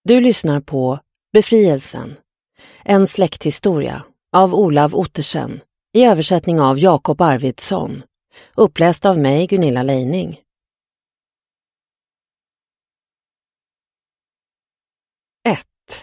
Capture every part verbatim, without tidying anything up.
Du lyssnar på Befrielsen, en släkthistoria av Olav Ottersen i översättning av Jakob Arvidsson, uppläst av mig Gunilla Leining. ett.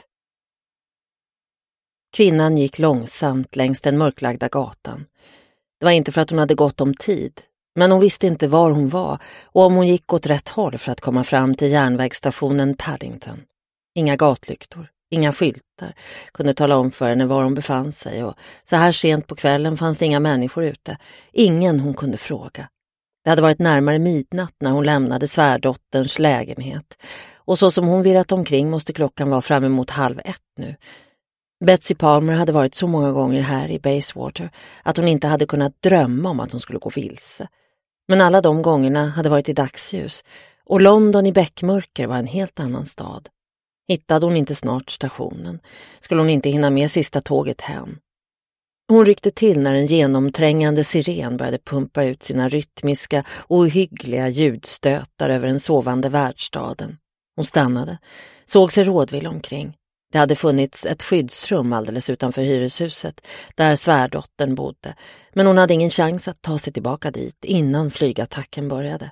Kvinnan gick långsamt längs den mörklagda gatan. Det var inte för att hon hade gått om tid, men hon visste inte var hon var och om hon gick åt rätt håll för att komma fram till järnvägsstationen Paddington. Inga gatlyktor, inga skyltar kunde tala om för henne var hon befann sig och så här sent på kvällen fanns det inga människor ute. Ingen hon kunde fråga. Det hade varit närmare midnatt när hon lämnade svärdotterns lägenhet och så som hon virrat omkring måste klockan vara fram emot halv ett nu. Betsy Palmer hade varit så många gånger här i Bayswater att hon inte hade kunnat drömma om att hon skulle gå vilse. Men alla de gångerna hade varit i dagsljus och London i bäckmörker var en helt annan stad. Hittade hon inte snart stationen skulle hon inte hinna med sista tåget hem. Hon ryckte till när en genomträngande siren började pumpa ut sina rytmiska och ohyggliga ljudstötar över den sovande världsstaden. Hon stannade, såg sig rådvill omkring. Det hade funnits ett skyddsrum alldeles utanför hyreshuset där svärdottern bodde, men hon hade ingen chans att ta sig tillbaka dit innan flygattacken började.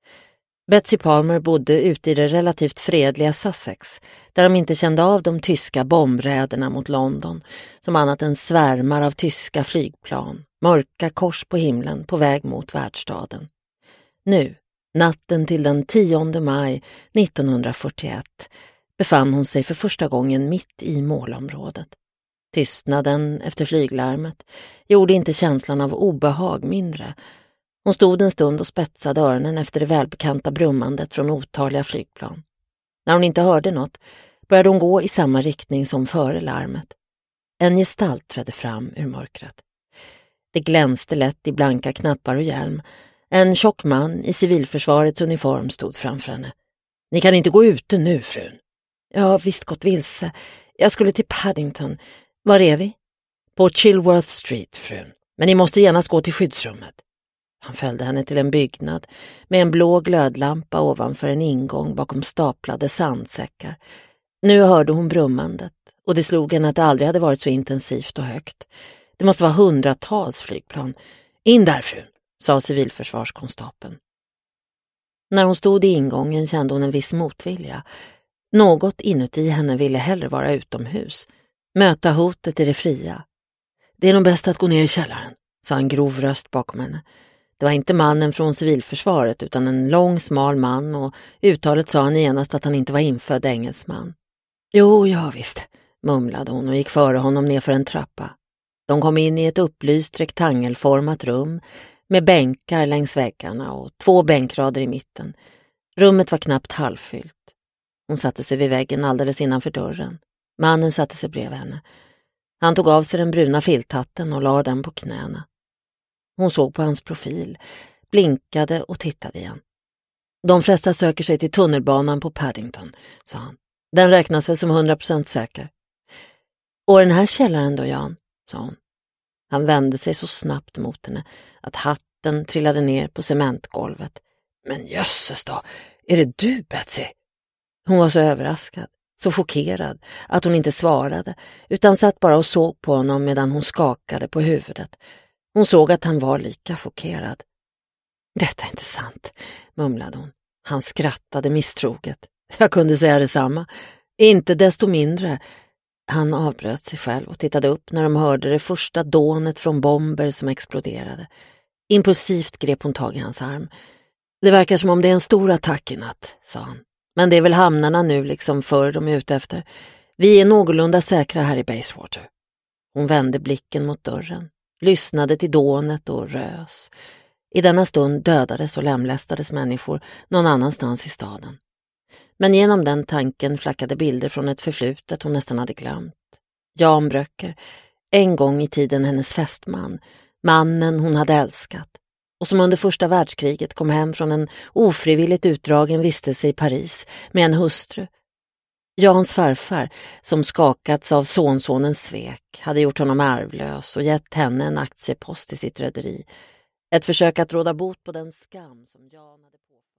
Betsy Palmer bodde ute i det relativt fredliga Sussex, där de inte kände av de tyska bombräderna mot London, som annat än svärmar av tyska flygplan, mörka kors på himlen på väg mot världsstaden. Nu, natten till den tionde maj nittonhundrafyrtioett, befann hon sig för första gången mitt i målområdet. Tystnaden efter flyglarmet gjorde inte känslan av obehag mindre. Hon stod en stund och spetsade öronen efter det välbekanta brummandet från otaliga flygplan. När hon inte hörde något började hon gå i samma riktning som före larmet. En gestalt trädde fram ur mörkret. Det glänste lätt i blanka knappar och hjälm. En tjock man i civilförsvarets uniform stod framför henne. "Ni kan inte gå ute nu, frun." "Ja, visst gått vilse. Jag skulle till Paddington. Var är vi?" "På Chilworth Street, frun. Men ni måste genast gå till skyddsrummet." Han följde henne till en byggnad med en blå glödlampa ovanför en ingång bakom staplade sandsäckar. Nu hörde hon brummandet och det slog henne att det aldrig hade varit så intensivt och högt. Det måste vara hundratals flygplan. "In där, frun", sa civilförsvarskonstapeln. När hon stod i ingången kände hon en viss motvilja. Något inuti henne ville hellre vara utomhus. Möta hotet i det fria. "Det är nog bäst att gå ner i källaren", sa en grov röst bakom henne. Det var inte mannen från civilförsvaret utan en lång smal man och uttalet sa han genast att han inte var infödd engelsman. "Jo, ja visst", mumlade hon och gick före honom ner för en trappa. De kom in i ett upplyst rektangelformat rum med bänkar längs väggarna och två bänkrader i mitten. Rummet var knappt halvfyllt. Hon satte sig vid väggen alldeles innanför dörren. Mannen satte sig bredvid henne. Han tog av sig den bruna filthatten och la den på knäna. Hon såg på hans profil, blinkade och tittade igen. "De flesta söker sig till tunnelbanan på Paddington", sa han. "Den räknas väl som hundra procent säker." "Och den här källaren då, Jan?" sa hon. Han vände sig så snabbt mot henne att hatten trillade ner på cementgolvet. "Men jösses då, är det du, Betsy?" Hon var så överraskad, så chockerad att hon inte svarade utan satt bara och såg på honom medan hon skakade på huvudet. Hon såg att han var lika chockerad. "Detta är inte sant", mumlade hon. Han skrattade misstroget. "Jag kunde säga detsamma. Inte desto mindre." Han avbröt sig själv och tittade upp när de hörde det första dånet från bomber som exploderade. Impulsivt grep hon tag i hans arm. "Det verkar som om det är en stor attack i natt", sa han. "Men det är väl hamnarna nu liksom förr de är ute efter. Vi är någorlunda säkra här i Bayswater." Hon vände blicken mot dörren, lyssnade till dånet och rös. I denna stund dödades och lemlästades människor någon annanstans i staden. Men genom den tanken flackade bilder från ett förflutet hon nästan hade glömt. Jan Bröcker, en gång i tiden hennes fästman, mannen hon hade älskat och som under första världskriget kom hem från en ofrivilligt utdragen vistelse i Paris med en hustru. Jans farfar, som skakats av sonsonens svek, hade gjort honom arvlös och gett henne en aktiepost i sitt rederi. Ett försök att råda bot på den skam som Jan hade på.